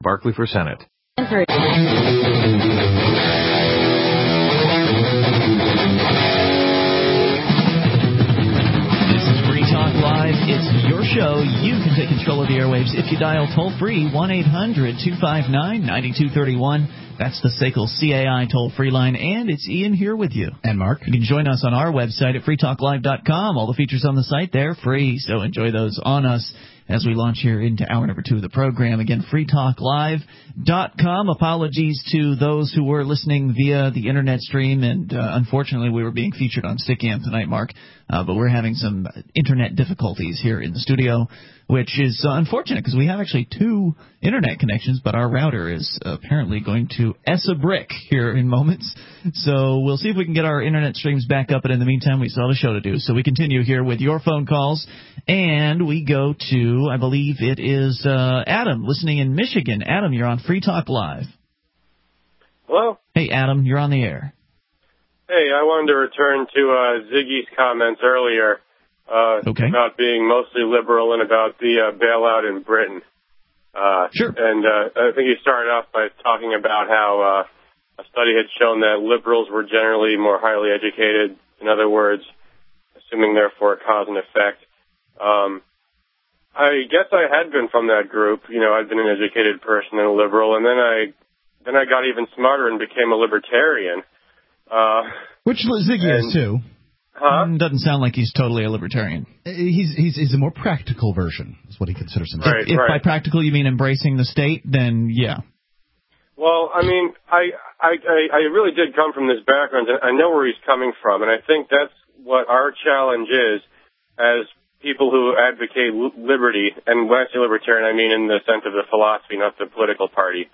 Barkley for Senate. Live. It's your show. You can take control of the airwaves if you dial toll-free 1-800-259-9231. That's the SACL CAI toll-free line, and it's Ian here with you. And Mark. You can join us on our website at freetalklive.com. All the features on the site, they're free, so enjoy those on us as we launch here into hour number 2 of the program. Again, freetalklive.com. Apologies to those who were listening via the internet stream, and unfortunately we were being featured on Stickam tonight, Mark, but we're having some internet difficulties here in the studio, which is unfortunate because we have actually 2 internet connections, but our router is apparently going to a brick here in moments. So we'll see if we can get our internet streams back up, but in the meantime, we still have a show to do. So we continue here with your phone calls, and we go to, I believe it is Adam, listening in Michigan. Adam, you're on Free Talk Live. Hello? Hey, Adam, you're on the air. Hey, I wanted to return to Ziggy's comments earlier about being mostly liberal and about the bailout in Britain. Sure. And I think he started off by talking about how a study had shown that liberals were generally more highly educated. In other words, assuming therefore cause and effect. I guess I had been from that group. You know, I'd been an educated person and a liberal, and then I got even smarter and became a libertarian. Which Ziggy is too. Huh? Doesn't sound like he's totally a libertarian. He's a more practical version, is what he considers himself. Right, if by practical you mean embracing the state, then yeah. Well, I mean, I really did come from this background. I know where he's coming from, and I think that's what our challenge is as people who advocate liberty. And when I say libertarian, I mean in the sense of the philosophy, not the political party.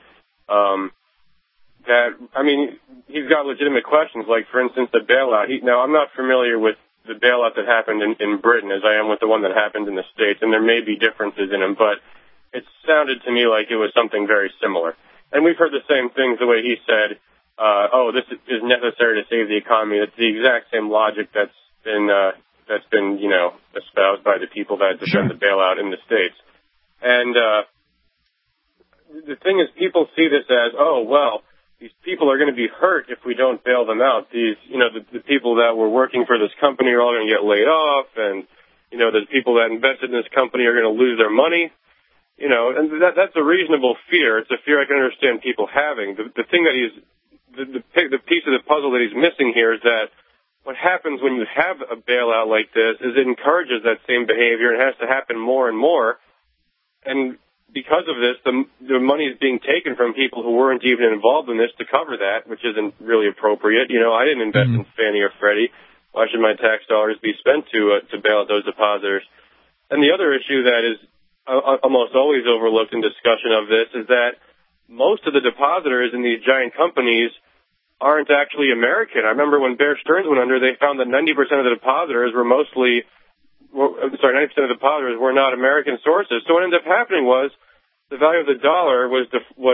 He's got legitimate questions, like, for instance, the bailout. Now, I'm not familiar with the bailout that happened in Britain as I am with the one that happened in the States, and there may be differences in them, but it sounded to me like it was something very similar. And we've heard the same things the way he said, this is necessary to save the economy. That's the exact same logic that's been espoused by the people that defend the bailout in the States. And the thing is, people see this as, these people are going to be hurt if we don't bail them out. The people that were working for this company are all going to get laid off, and, the people that invested in this company are going to lose their money. And that's a reasonable fear. It's a fear I can understand people having. The thing that the piece of the puzzle that he's missing here is that what happens when you have a bailout like this is it encourages that same behavior, and it has to happen more and more. And because of this, the money is being taken from people who weren't even involved in this to cover that, which isn't really appropriate. I didn't invest in Fannie or Freddie. Why should my tax dollars be spent to bail out those depositors? And the other issue that is almost always overlooked in discussion of this is that most of the depositors in these giant companies aren't actually American. I remember when Bear Stearns went under, they found that 90% of the depositors were 90% of the depositors were not American sources. So what ended up happening was the value of the dollar was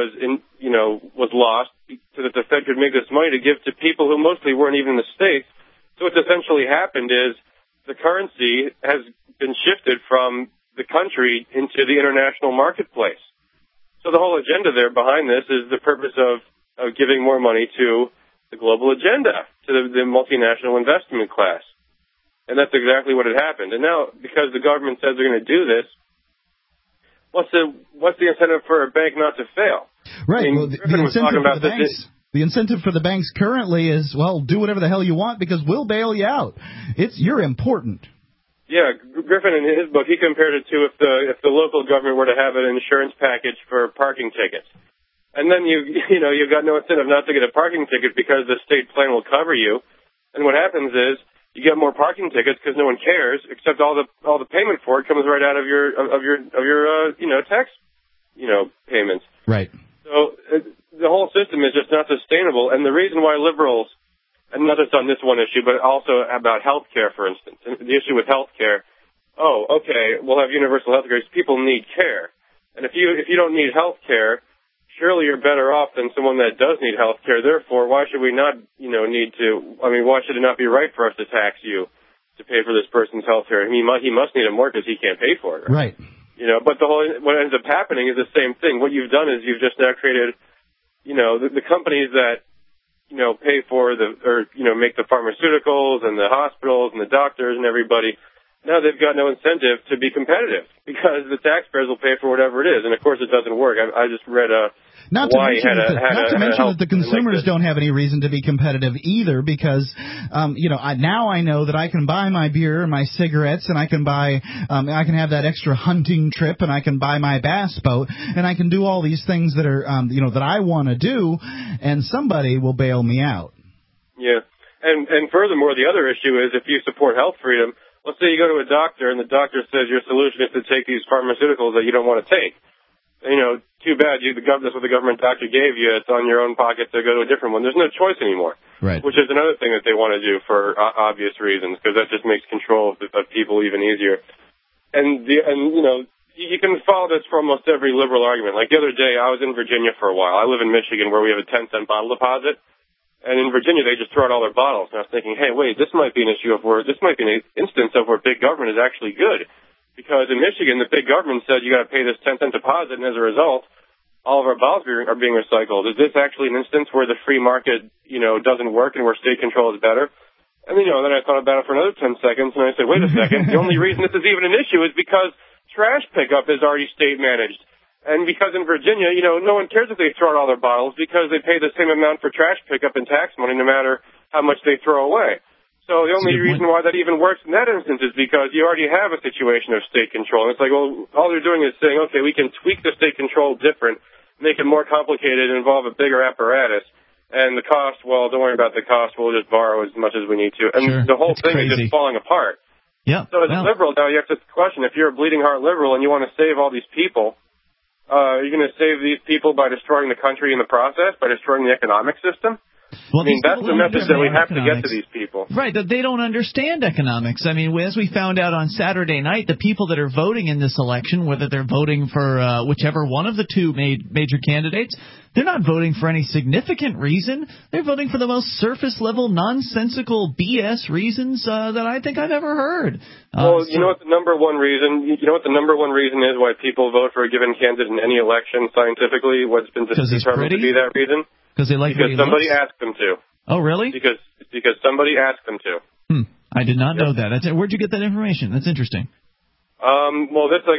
lost so that the Fed could make this money to give to people who mostly weren't even in the States. So what's essentially happened is the currency has been shifted from the country into the international marketplace. So the whole agenda there behind this is the purpose of giving more money to the global agenda, to the multinational investment class. And that's exactly what had happened. And now, because the government says they're going to do this, what's the incentive for a bank not to fail? Right. The incentive for the banks currently is, do whatever the hell you want because we'll bail you out. You're important. Yeah, Griffin in his book, he compared it to if the local government were to have an insurance package for parking tickets. And then you've got no incentive not to get a parking ticket because the state plan will cover you. And what happens is you get more parking tickets because no one cares, except all the payment for it comes right out of your tax payments. Right. So the whole system is just not sustainable. And the reason why liberals, and not just on this one issue, but also about health care, for instance, and the issue with health care. We'll have universal health care. People need care, and if you don't need health care, surely you're better off than someone that does need health care. Therefore, why should we not, why should it not be right for us to tax you to pay for this person's health care? He must need it more because he can't pay for it. Right. But what ends up happening is the same thing. What you've done is you've just now created, the companies that, pay for make the pharmaceuticals and the hospitals and the doctors and everybody. Now they've got no incentive to be competitive because the taxpayers will pay for whatever it is. And of course it doesn't work. I just read Not to mention that the consumers don't have any reason to be competitive either, because now I know that I can buy my beer and my cigarettes, and I can have that extra hunting trip, and I can buy my bass boat, and I can do all these things that are that I want to do, and somebody will bail me out. Yeah, and furthermore, the other issue is if you support health freedom. Let's say you go to a doctor and the doctor says your solution is to take these pharmaceuticals that you don't want to take. Too bad. That's what the government doctor gave you. It's on your own pocket to go to a different one. There's no choice anymore. Right. Which is another thing that they want to do for obvious reasons, because that just makes control of people even easier. And you can follow this for almost every liberal argument. Like the other day, I was in Virginia for a while. I live in Michigan, where we have a 10-cent bottle deposit. And in Virginia, they just throw out all their bottles. And I was thinking, hey, wait, this might be an instance of where big government is actually good. Because in Michigan, the big government said you got to pay this 10-cent deposit, and as a result, all of our bottles are being recycled. Is this actually an instance where the free market, doesn't work and where state control is better? And then I thought about it for another 10 seconds, and I said, wait a second, the only reason this is even an issue is because trash pickup is already state managed. And because in Virginia, no one cares if they throw out all their bottles because they pay the same amount for trash pickup and tax money no matter how much they throw away. So the only reason why that even works in that instance is because you already have a situation of state control. And it's like, well, all they're doing is saying, okay, we can tweak the state control different, make it more complicated, and involve a bigger apparatus. And the cost, well, don't worry about the cost. We'll just borrow as much as we need to. And the whole thing is just falling apart. Yeah. So as a liberal, now you have to question, if you're a bleeding heart liberal and you want to save all these people, are you going to save these people by destroying the country in the process, by destroying the economic system? Well, that's the message that we have to get to these people. Right, that they don't understand economics. I mean, as we found out on Saturday night, the people that are voting in this election, whether they're voting for whichever one of the two major candidates, they're not voting for any significant reason. They're voting for the most surface-level, nonsensical BS reasons that I think I've ever heard. You know what the number one reason? You know what the number one reason is why people vote for a given candidate in any election scientifically? What's been determined to be that reason? Because they like because somebody asked them to. Oh, really? Because somebody asked them to. I did not know that. Where'd you get that information? That's interesting. Well, I'm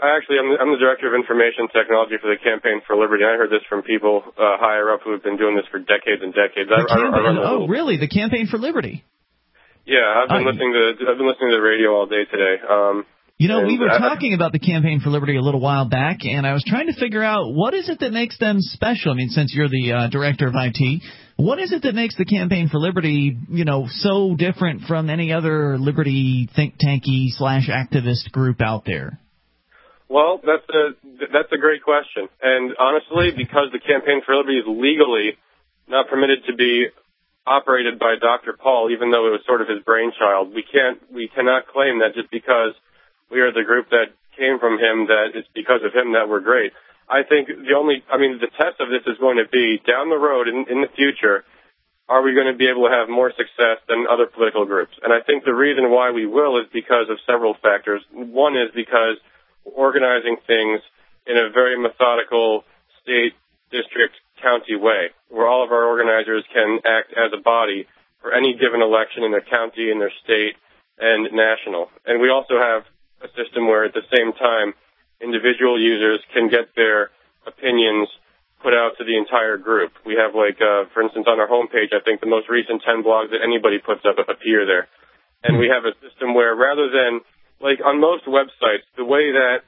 the director of information technology for the Campaign for Liberty. I heard this from people higher up who have been doing this for decades and decades. Really? The Campaign for Liberty? Yeah, I've been listening to the radio all day today. We were talking about the Campaign for Liberty a little while back, and I was trying to figure out what is it that makes them special. I mean, since you're the director of IT, what is it that makes the Campaign for Liberty, so different from any other liberty think tanky / activist group out there? Well, that's a great question, and honestly, because the Campaign for Liberty is legally not permitted to be operated by Dr. Paul, even though it was sort of his brainchild, we cannot claim that just because we are the group that came from him, that it's because of him that we're great. I think the test of this is going to be down the road in the future, are we going to be able to have more success than other political groups? And I think the reason why we will is because of several factors. One is because we're organizing things in a very methodical state, district, county way, where all of our organizers can act as a body for any given election in their county, in their state, and national. And we also have a system where at the same time individual users can get their opinions put out to the entire group. We have for instance, on our homepage, I think the most recent 10 blogs that anybody puts up appear there. And we have a system where rather than, on most websites, the way that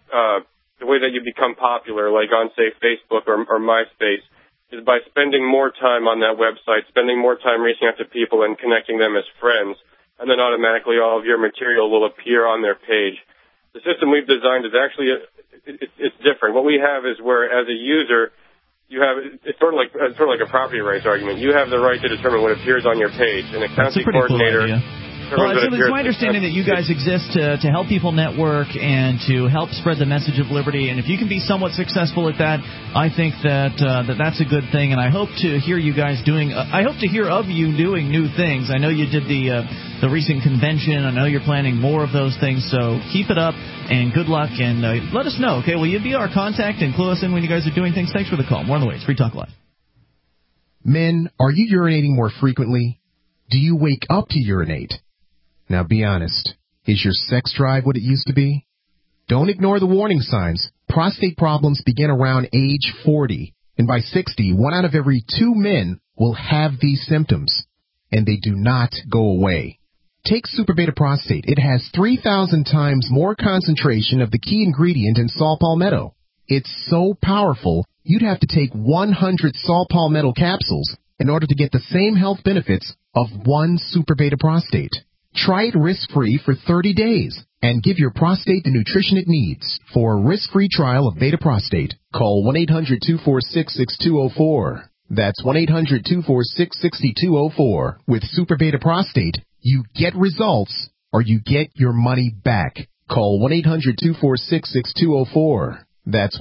you become popular, like on, say, Facebook or MySpace, is by spending more time on that website, spending more time reaching out to people and connecting them as friends, and then automatically all of your material will appear on their page. The system we've designed is actually it's different. What we have is where, as a user, it's sort of like a property rights argument. You have the right to determine what appears on your page, and a county coordinator. Well, it's my understanding that you guys exist to help people network and to help spread the message of liberty. And if you can be somewhat successful at that, I think that's a good thing. And I hope to hear you guys doing. I hope to hear of you doing new things. I know you did the recent convention. I know you're planning more of those things. So keep it up and good luck. And let us know. Okay, will you be our contact and clue us in when you guys are doing things? Thanks for the call. More on the way. It's Free Talk Live. Men, are you urinating more frequently? Do you wake up to urinate? Now be honest. Is your sex drive what it used to be? Don't ignore the warning signs. Prostate problems begin around age 40. And by 60, 1 out of every 2 men will have these symptoms. And they do not go away. Take Super Beta Prostate. It has 3,000 times more concentration of the key ingredient in saw palmetto. It's so powerful, you'd have to take 100 saw palmetto capsules in order to get the same health benefits of 1 Super Beta Prostate. Try it risk-free for 30 days and give your prostate the nutrition it needs. For a risk-free trial of Beta Prostate, call 1-800-246-6204. That's 1-800-246-6204. With Super Beta Prostate, you get results or you get your money back. Call 1-800-246-6204. That's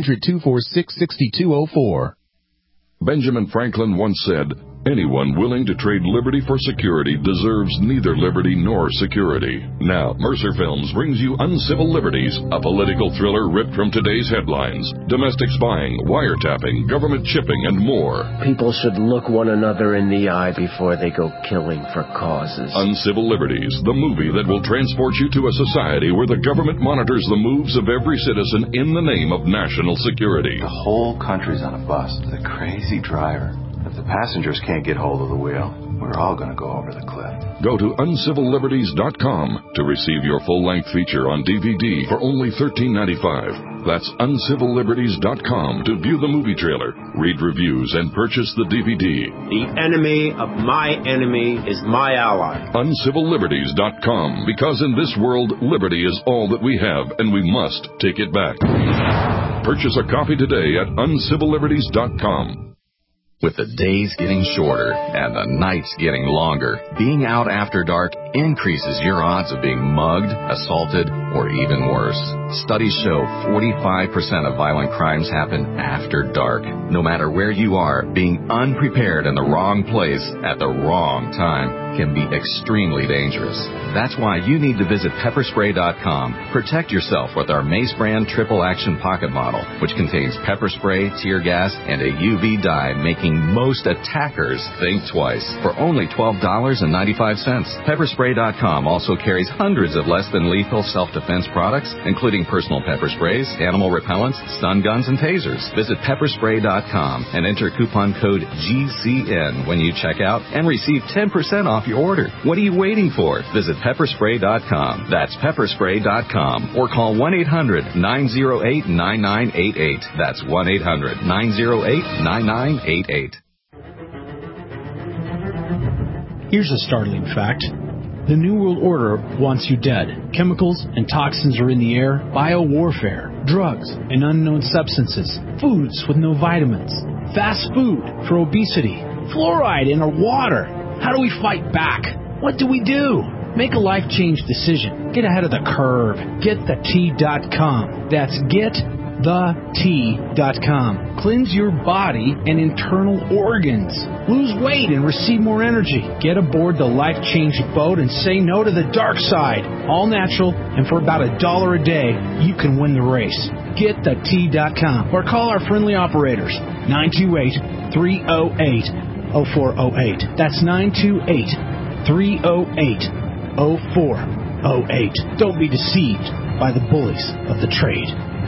1-800-246-6204. Benjamin Franklin once said, "Anyone willing to trade liberty for security deserves neither liberty nor security." Now, Mercer Films brings you Uncivil Liberties, a political thriller ripped from today's headlines. Domestic spying, wiretapping, government chipping, and more. People should look one another in the eye before they go killing for causes. Uncivil Liberties, the movie that will transport you to a society where the government monitors the moves of every citizen in the name of national security. The whole country's on a bus with a crazy driver. If the passengers can't get hold of the wheel, we're all going to go over the cliff. Go to uncivilliberties.com to receive your full-length feature on DVD for only $13.95. That's uncivilliberties.com to view the movie trailer, read reviews, and purchase the DVD. The enemy of my enemy is my ally. Uncivilliberties.com, because in this world, liberty is all that we have, and we must take it back. Purchase a copy today at uncivilliberties.com. With the days getting shorter and the nights getting longer, being out after dark increases your odds of being mugged, assaulted, or even worse. Studies show 45% of violent crimes happen after dark. No matter where you are, being unprepared in the wrong place at the wrong time can be extremely dangerous. That's why you need to visit pepperspray.com. Protect yourself with our Mace brand triple action pocket model, which contains pepper spray, tear gas, and a UV dye, making most attackers think twice. For only $12.95. Pepperspray.com also carries hundreds of less than lethal self-defense products, including personal pepper sprays, animal repellents, stun guns, and tasers. Visit pepperspray.com and enter coupon code GCN when you check out and receive 10% off your order. What are you waiting for? Visit pepperspray.com. That's pepperspray.com. Or call 1-800-908-9988. That's 1-800-908-9988. Here's a startling fact. The New World Order wants you dead. Chemicals and toxins are in the air, biowarfare, drugs and unknown substances, foods with no vitamins, fast food for obesity, fluoride in our water. How do we fight back? What do we do? Make a life-change decision. Get ahead of the curve. GetTheT.com. That's GetTheT.com. Cleanse your body and internal organs. Lose weight and receive more energy. Get aboard the life-changing boat and say no to the dark side. All natural, and for about $1 a day, you can win the race. GetTheT.com. Or call our friendly operators. 928-308-0408. That's 928-308-0408. Don't be deceived by the bullies of the trade.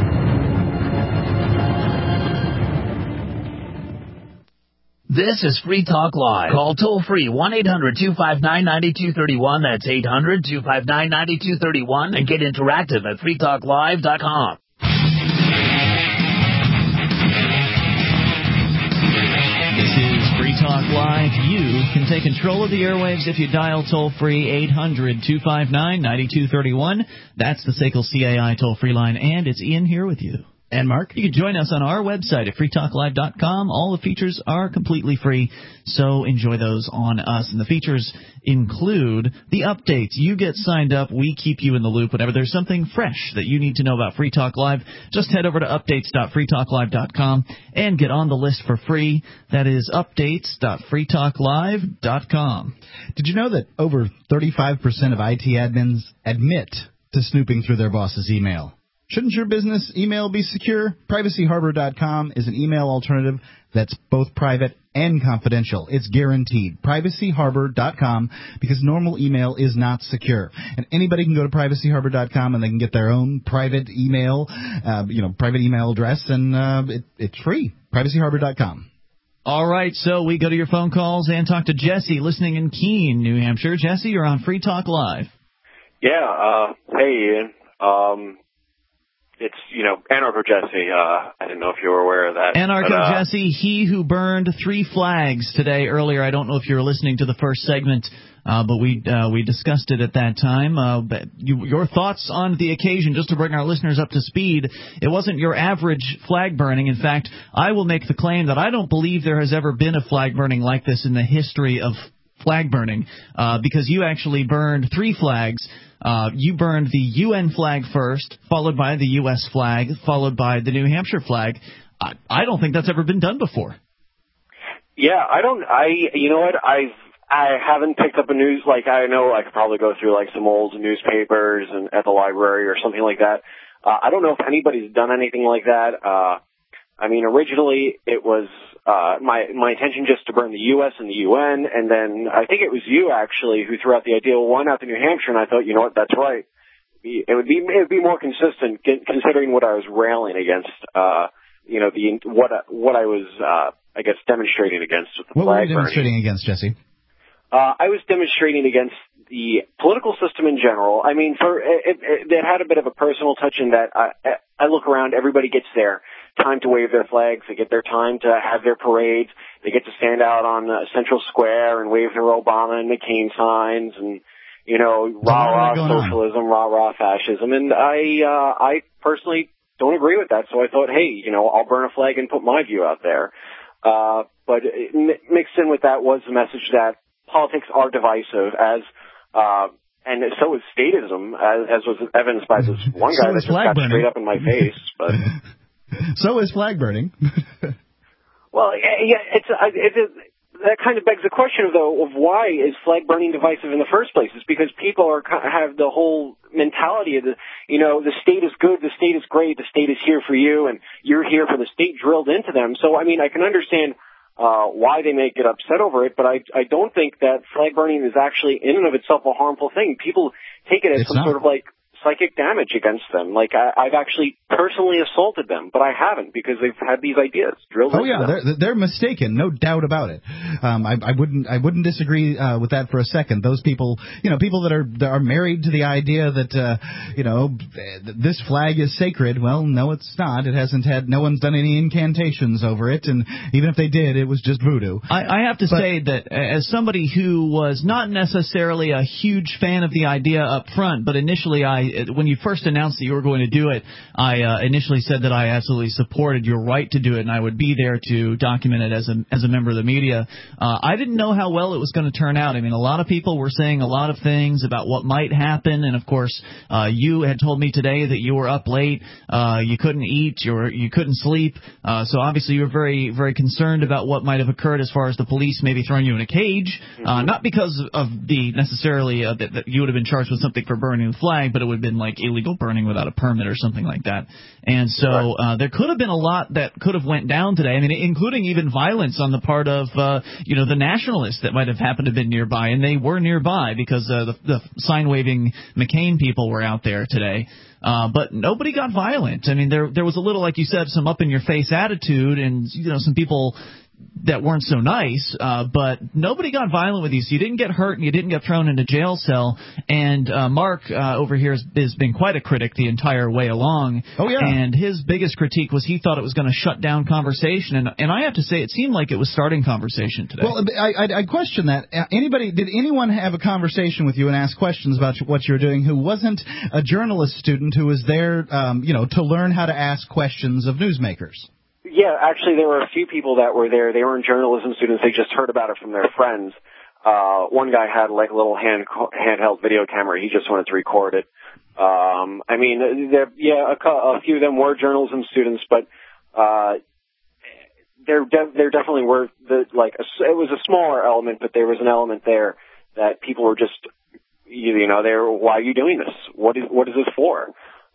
This is Free Talk Live. Call toll-free 1-800-259-9231. That's 800-259-9231. And get interactive at freetalklive.com. This is Free Talk Live. You can take control of the airwaves if you dial toll-free 800-259-9231. That's the SACL CAI toll-free line, and it's Ian here with you. And Mark? You can join us on our website at freetalklive.com. All the features are completely free, so enjoy those on us. And the features include the updates. You get signed up. We keep you in the loop. Whenever there's something fresh that you need to know about Free Talk Live, just head over to updates.freetalklive.com and get on the list for free. That is updates.freetalklive.com. Did you know that over 35% of IT admins admit to snooping through their boss's email? Shouldn't your business email be secure? PrivacyHarbor.com is an email alternative that's both private and confidential. It's guaranteed. PrivacyHarbor.com, because normal email is not secure. And anybody can go to PrivacyHarbor.com and they can get their own private email, private email address, and it's free. PrivacyHarbor.com. All right, so we go to your phone calls and talk to Jesse, listening in Keene, New Hampshire. Jesse, you're on Free Talk Live. Yeah, hey, Ian. It's, Anarcho Jesse. I didn't know if you were aware of that. Anarcho Jesse, he who burned 3 flags today earlier. I don't know if you were listening to the first segment, but we discussed it at that time. Your thoughts on the occasion, just to bring our listeners up to speed. It wasn't your average flag burning. In fact, I will make the claim that I don't believe there has ever been a flag burning like this in the history of flag burning, because you actually burned 3 flags. You burned the UN flag first, followed by the U.S. flag, followed by the New Hampshire flag. I don't think that's ever been done before. Yeah, you know what? I haven't picked up a news, I know I could probably go through some old newspapers and at the library or something like that. I don't know if anybody's done anything like that. Originally it was my intention just to burn the U.S. and the UN, and then I think it was you actually who threw out the idea, well, why not the New Hampshire? And I thought, you know what, that's right. It would be more consistent considering what I was railing against. What I was demonstrating against with the flag burning. What were you demonstrating against, Jesse? I was demonstrating against the political system in general. It had a bit of a personal touch in that I look around, everybody gets their time to wave their flags, they get their time to have their parades, they get to stand out on Central Square and wave their Obama and McCain signs and, rah-rah socialism, rah-rah fascism. And I personally don't agree with that, so I thought, hey, I'll burn a flag and put my view out there. But mixed in with that was the message that politics are divisive, and so is statism, as was evidenced by this one guy that just got straight up in my face. But so is flag burning. Well, yeah, that kind of begs the question, though, of why is flag burning divisive in the first place? It's because people have the whole mentality of the state is good, the state is great, the state is here for you, and you're here for the state drilled into them. So, I can understand why they may get upset over it, but I don't think that flag burning is actually in and of itself a harmful thing. People take it as sort of psychic damage against them. I've actually personally assaulted them, but I haven't, because they've had these ideas drilled into them. Oh yeah, they're mistaken, no doubt about it. I wouldn't disagree with that for a second. Those people, people that are married to the idea that this flag is sacred. Well, no, it's not. It hasn't had. No one's done any incantations over it, and even if they did, it was just voodoo. I have to say that as somebody who was not necessarily a huge fan of the idea up front, but initially when you first announced that you were going to do it, I initially said that I absolutely supported your right to do it, and I would be there to document it as a member of the media. I didn't know how well it was going to turn out. A lot of people were saying a lot of things about what might happen, and of course, you had told me today that you were up late, you couldn't eat, you couldn't sleep, so obviously you were very, very concerned about what might have occurred as far as the police maybe throwing you in a cage, not because of the necessarily that you would have been charged with something for burning the flag, but it would have been illegal burning without a permit or something like that. And so there could have been a lot that could have went down today, including even violence on the part of the nationalists that might have happened to have been nearby, and they were nearby because the sign-waving McCain people were out there today. But nobody got violent. There was a little, like you said, some up-in-your-face attitude, and some people that weren't so nice, but nobody got violent with you, so you didn't get hurt and you didn't get thrown in a jail cell. And Mark over here has been quite a critic the entire way along. Oh, yeah. And his biggest critique was he thought it was going to shut down conversation. And I have to say, it seemed like it was starting conversation today. Well, I question that. Did anyone have a conversation with you and ask questions about what you were doing who wasn't a journalist student who was there, to learn how to ask questions of newsmakers? Yeah, actually, there were a few people that were there. They weren't journalism students. They just heard about it from their friends. One guy had like a little handheld video camera. He just wanted to record it. A few of them were journalism students, but there definitely were it was a smaller element, but there was an element there that people were just, why are you doing this? What is this for?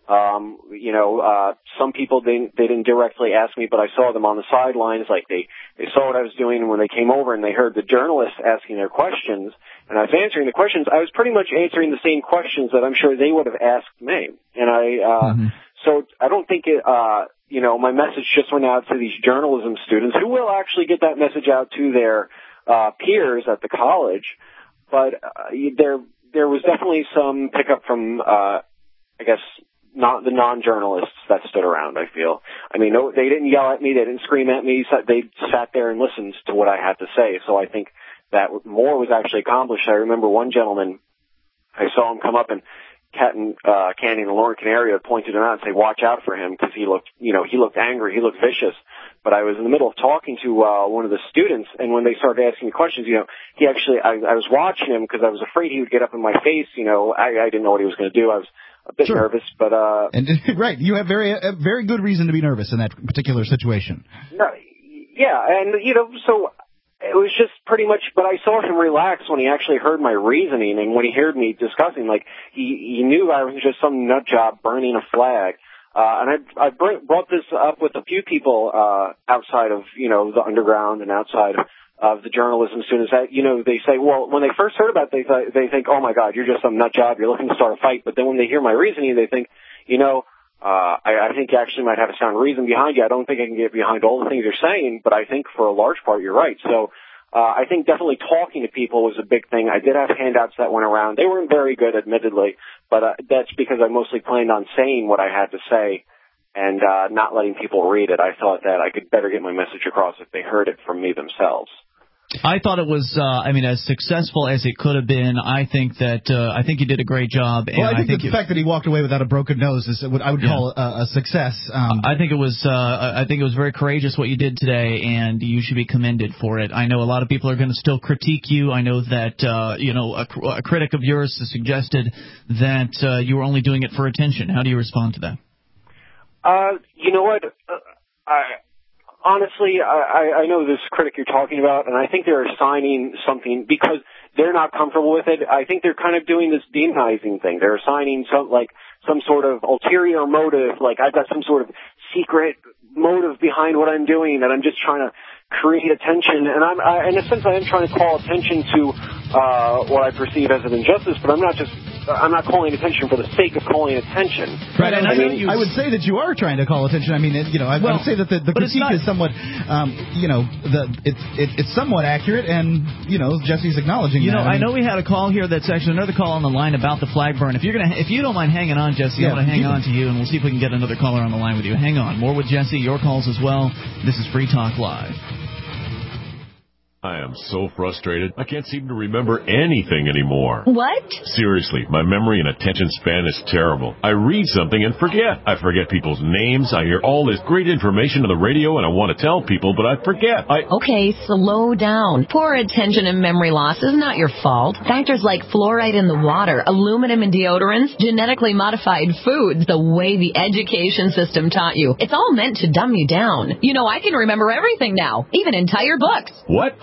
Some people they didn't directly ask me, but I saw them on the sidelines, like they saw what I was doing, and when they came over and they heard the journalists asking their questions, and I was answering the questions, I was pretty much answering the same questions that I'm sure they would have asked me. And so I don't think my message just went out to these journalism students who will actually get that message out to their peers at the college, but there was definitely some pickup from not the non-journalists that stood around, I feel. I mean, no, they didn't yell at me, they didn't scream at me, they sat there and listened to what I had to say. So I think that more was actually accomplished. I remember one gentleman, I saw him come up and Canyon and Lauren Canario pointed him out and say, watch out for him, because he looked angry, he looked vicious. But I was in the middle of talking to one of the students, and when they started asking me questions, he actually, I was watching him because I was afraid he would get up in my face. I didn't know what he was going to do. I was a bit nervous, but right, you have very good reason to be nervous in that particular situation. Yeah, and so it was just pretty much. But I saw him relax when he actually heard my reasoning, and when he heard me discussing, like he knew I was just some nut job burning a flag. And I brought this up with a few people outside of the underground and outside of the journalism students that, they say, well, when they first heard about it, they think, oh my God, you're just some nut job, you're looking to start a fight. But then when they hear my reasoning, they think, I think you actually might have a sound reason behind you. I don't think I can get behind all the things you're saying, but I think for a large part you're right. So I think definitely talking to people was a big thing. I did have handouts that went around. They weren't very good, admittedly, but that's because I mostly planned on saying what I had to say and not letting people read it. I thought that I could better get my message across if they heard it from me themselves. I thought it was, as successful as it could have been. I think you did a great job. And well, I think the fact that he walked away without a broken nose is what I would call a success. I think it was very courageous what you did today, and you should be commended for it. I know a lot of people are going to still critique you. I know that a critic of yours has suggested that you were only doing it for attention. How do you respond to that? You know what? Honestly, I know this critic you're talking about, and I think they're assigning something because they're not comfortable with it. I think they're kind of doing this demonizing thing. They're assigning some sort of ulterior motive, like I've got some sort of secret motive behind what I'm doing, that I'm just trying to create attention. And in a sense, I am trying to call attention to what I perceive as an injustice, but I'm not calling attention for the sake of calling attention. Right, and I would say that you are trying to call attention. I mean, I would say that the critique is somewhat, it's somewhat accurate, and Jesse's acknowledging that. I know we had a call here that's actually another call on the line about the flag burn. If you don't mind hanging on, Jesse, I'm going to hang on to you, and we'll see if we can get another caller on the line with you. Hang on. More with Jesse, your calls as well. This is Free Talk Live. I am so frustrated. I can't seem to remember anything anymore. What? Seriously, my memory and attention span is terrible. I read something and forget. I forget people's names. I hear all this great information on the radio and I want to tell people, but I forget. Okay, slow down. Poor attention and memory loss is not your fault. Factors like fluoride in the water, aluminum in deodorants, genetically modified foods, the way the education system taught you. It's all meant to dumb you down. I can remember everything now, even entire books. What?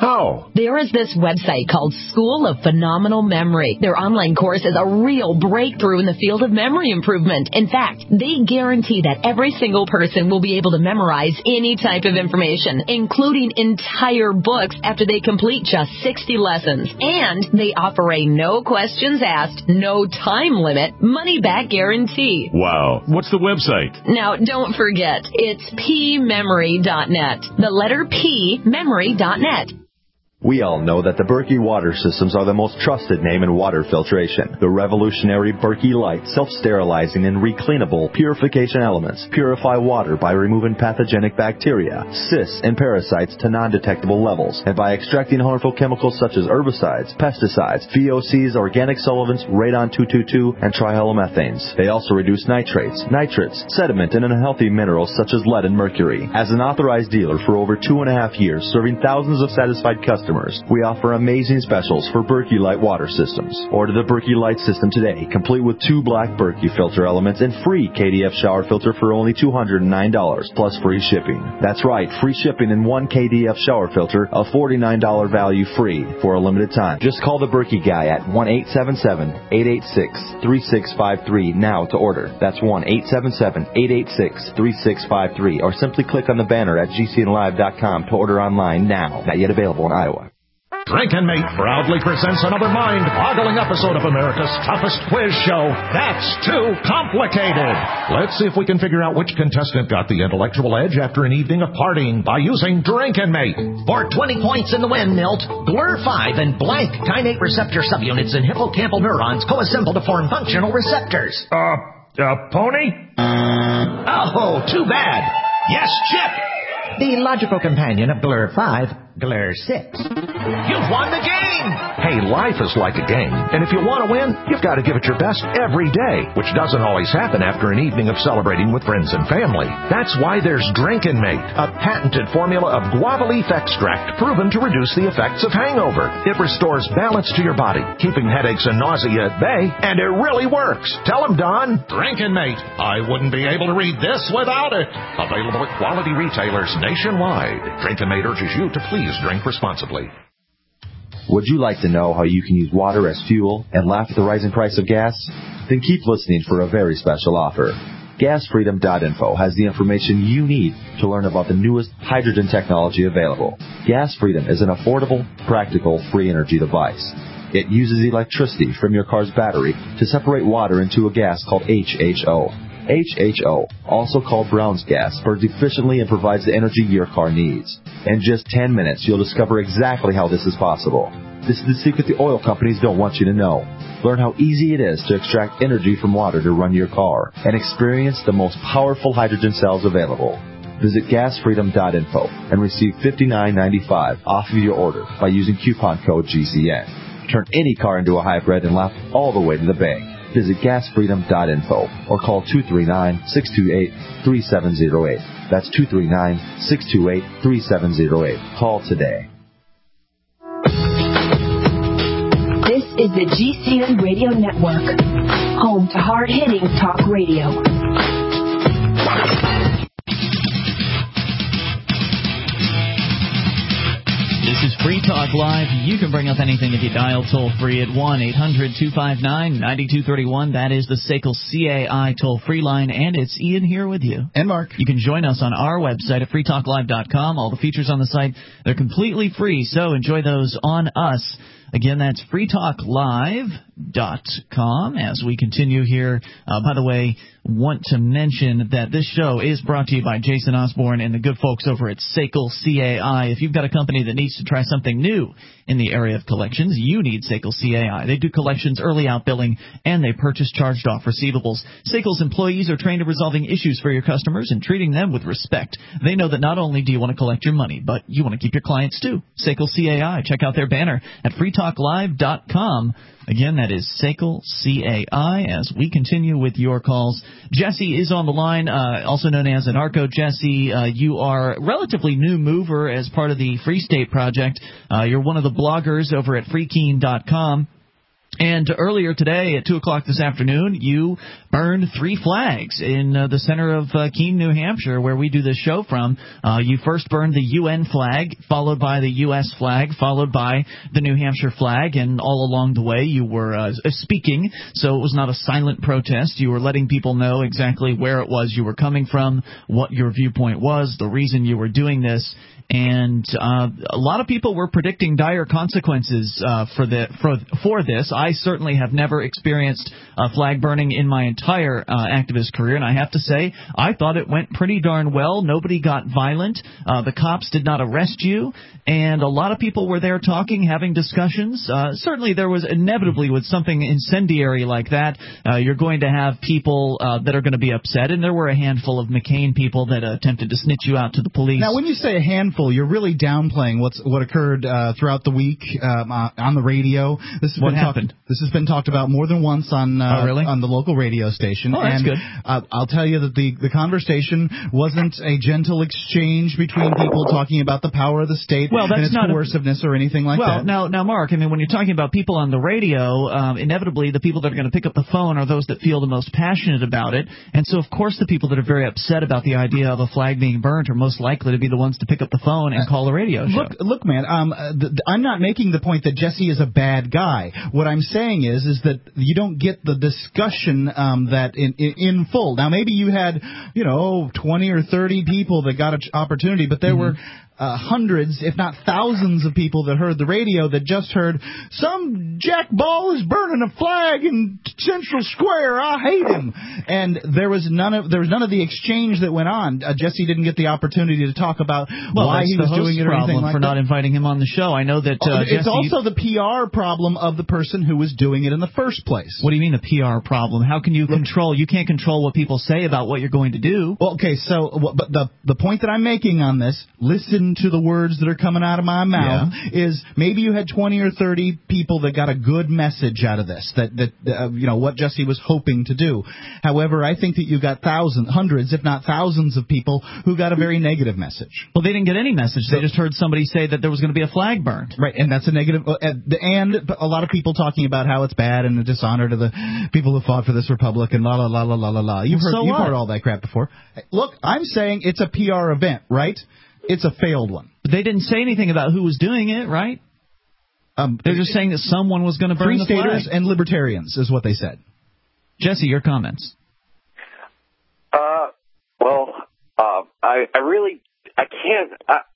How? There is this website called School of Phenomenal Memory. Their online course is a real breakthrough in the field of memory improvement. In fact, they guarantee that every single person will be able to memorize any type of information, including entire books, after they complete just 60 lessons. And they offer a no questions asked, no time limit, money-back guarantee. Wow. What's the website? Now, don't forget, it's pmemory.net. The letter P, memory.net. We all know that the Berkey water systems are the most trusted name in water filtration. The revolutionary Berkey Light self-sterilizing and recleanable purification elements purify water by removing pathogenic bacteria, cysts, and parasites to non-detectable levels, and by extracting harmful chemicals such as herbicides, pesticides, VOCs, organic solvents, radon-222, and trihalomethanes. They also reduce nitrates, nitrates, sediment, and unhealthy minerals such as lead and mercury. As an authorized dealer for over 2.5 years, serving thousands of satisfied customers, we offer amazing specials for Berkey Light water systems. Order the Berkey Light system today, complete with 2 black Berkey filter elements and free KDF shower filter for only $209 plus free shipping. That's right, free shipping and 1 KDF shower filter, a $49 value free for a limited time. Just call the Berkey guy at 1-877-886-3653 now to order. That's 1-877-886-3653, or simply click on the banner at gcnlive.com to order online now. Not yet available in Iowa. Drink and Mate proudly presents another mind-boggling episode of America's toughest quiz show, That's Too Complicated. Let's see if we can figure out which contestant got the intellectual edge after an evening of partying by using Drink and Mate. For 20 points in the win, Milt, GLUR5 and blank kainate receptor subunits in hippocampal neurons co-assemble to form functional receptors. Pony? Oh, too bad. Yes, Chip. The logical companion of GLUR5, GLUR6. You've won the game! Hey, life is like a game, and if you want to win, you've got to give it your best every day, which doesn't always happen after an evening of celebrating with friends and family. That's why there's Drink and Mate, a patented formula of guava leaf extract proven to reduce the effects of hangover. It restores balance to your body, keeping headaches and nausea at bay, and it really works. Tell them, Don. Drink and Mate. I wouldn't be able to read this without it. Available at quality retailers nationwide. Drink and Mate urges you to please drink responsibly. Would you like to know how you can use water as fuel and laugh at the rising price of gas? Then keep listening for a very special offer. GasFreedom.info has the information you need to learn about the newest hydrogen technology available. Gas Freedom is an affordable, practical, free energy device. It uses electricity from your car's battery to separate water into a gas called HHO. HHO, also called Brown's gas, burns efficiently and provides the energy your car needs. In just 10 minutes, you'll discover exactly how this is possible. This is the secret the oil companies don't want you to know. Learn how easy it is to extract energy from water to run your car and experience the most powerful hydrogen cells available. Visit gasfreedom.info and receive $59.95 off of your order by using coupon code GCN. Turn any car into a hybrid and laugh all the way to the bank. Visit gasfreedom.info or call 239-628-3708. That's 239-628-3708. Call today. This is the GCN Radio Network, home to hard-hitting talk radio. This is Free Talk Live. You can bring up anything if you dial toll-free at 1-800-259-9231. That is the SACL CAI toll-free line, and it's Ian here with you. And Mark. You can join us on our website at freetalklive.com. All the features on the site, they're completely free, so enjoy those on us. Again, that's freetalklive.com as we continue here. By the way, want to mention that this show is brought to you by Jason Osborne and the good folks over at SACL CAI. If you've got a company that needs to try something new in the area of collections, you need SACL CAI. They do collections, early out billing, and they purchase charged-off receivables. SACL's employees are trained at resolving issues for your customers and treating them with respect. They know that not only do you want to collect your money, but you want to keep your clients too. SACL CAI. Check out their banner at freetalklive.com. Again, that is SACL CAI as we continue with your calls. Jesse is on the line, also known as Anarcho. Jesse, you are a relatively new mover as part of the Free State Project. You're one of the bloggers over at freekeen.com. And earlier today at 2 o'clock this afternoon, you burned 3 flags in the center of Keene, New Hampshire, where we do this show from. You first burned the UN flag, followed by the U.S. flag, followed by the New Hampshire flag, and all along the way you were speaking, so it was not a silent protest. You were letting people know exactly where it was you were coming from, what your viewpoint was, the reason you were doing this. And a lot of people were predicting dire consequences for this. I certainly have never experienced flag burning in my entire activist career, and I have to say, I thought it went pretty darn well. Nobody got violent. The cops did not arrest you, and a lot of people were there talking, having discussions. Certainly there was inevitably with something incendiary like that, you're going to have people that are going to be upset, and there were a handful of McCain people that attempted to snitch you out to the police. Now, when you say a handful, you're really downplaying what occurred throughout the week on the radio. This has been talked about more than once on on the local radio station. Oh, that's good. I'll tell you that the conversation wasn't a gentle exchange between people talking about the power of the state and its coerciveness or anything like that. Well, now, Mark, I mean, when you're talking about people on the radio, inevitably the people that are going to pick up the phone are those that feel the most passionate about it. And so, of course, the people that are very upset about the idea of a flag being burnt are most likely to be the ones to pick up the phone and call a radio show. Look, man, I'm not making the point that Jesse is a bad guy. What I'm saying is that you don't get the discussion that in full. Now, maybe you had, 20 or 30 people that got an opportunity, but there were hundreds, if not thousands, of people that heard the radio that just heard some jackball is burning a flag in Central Square. I hate him. And there was none of the exchange that went on. Jesse didn't get the opportunity to talk about why he was doing it or anything like that. For not inviting him on the show. I know that it's also the PR problem of the person who was doing it in the first place. What do you mean the PR problem? How can you control? You can't control what people say about what you're going to do. Well, okay, so but the point that I'm making on this, listen to the words that are coming out of my mouth, is maybe you had 20 or 30 people that got a good message out of this, that what Jesse was hoping to do. However, I think that you got hundreds, if not thousands of people who got a very negative message. Well, they didn't get any message. They just heard somebody say that there was going to be a flag burned. Right, and that's a negative. And a lot of people talking about how it's bad and a dishonor to the people who fought for this republic and la la la la la la la. You've heard all that crap before. Look, I'm saying it's a PR event, right? It's a failed one. But they didn't say anything about who was doing it, right? They're just saying that someone was going to burn the flag. Free staters and libertarians is what they said. Jesse, your comments. I can't.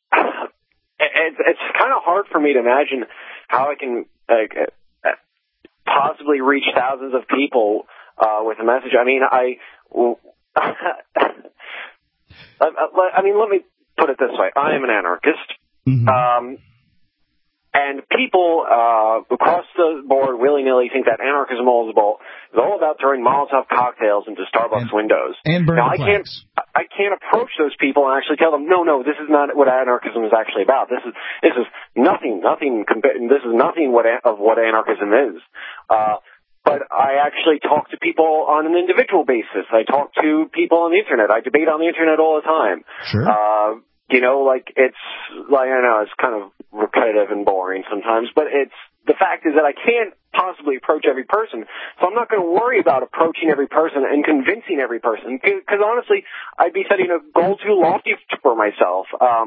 It's kind of hard for me to imagine how I can possibly reach thousands of people with a message. I mean, let me put it this way. I am an anarchist. Mm-hmm. And people across the board willy-nilly think that anarchism is all about throwing Molotov cocktails into Starbucks windows. And burning flags. I can't approach those people and actually tell them, no, this is not what anarchism is actually about. This is nothing. This is nothing of what anarchism is. But I actually talk to people on an individual basis. I talk to people on the internet. I debate on the internet all the time. Sure. I know it's kind of repetitive and boring sometimes, but the fact is that I can't possibly approach every person, so I'm not going to worry about approaching every person and convincing every person, because honestly, I'd be setting a goal too lofty for myself.